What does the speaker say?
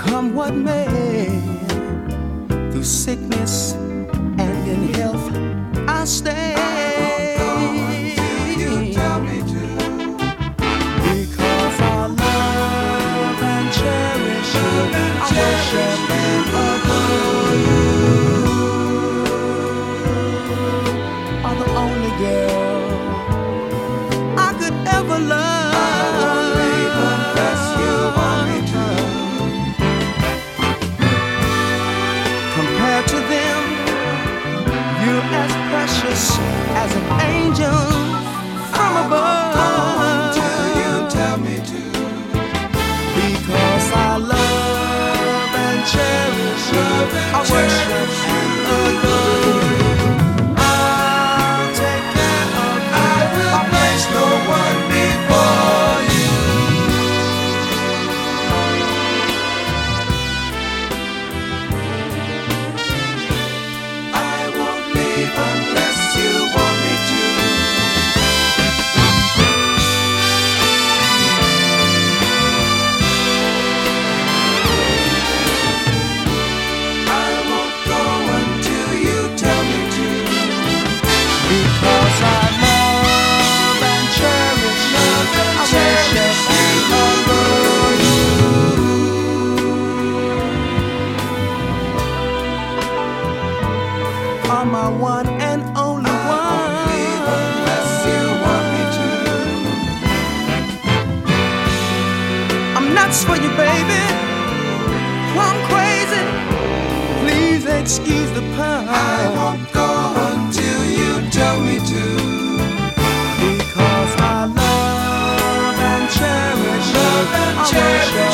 Come what may, through sickness and in health, I'll stay. You tell me to. Because I love and cherish you, I worship and adore you. Are the only girl I could ever love. As an angel from above, till you tell me to. Because I love and cherish you, I worship and adore you. I'll take care of you. I will place no one before you. I won't leave unless you want me to. I won't go until you tell me to. Because I love and cherish you, I worship and adore you. Are my one and only one. Unless you want me to. I'm nuts for you, baby. I'm crazy. Please excuse the pun. I won't go until you tell me to. Because I love and cherish you, I worship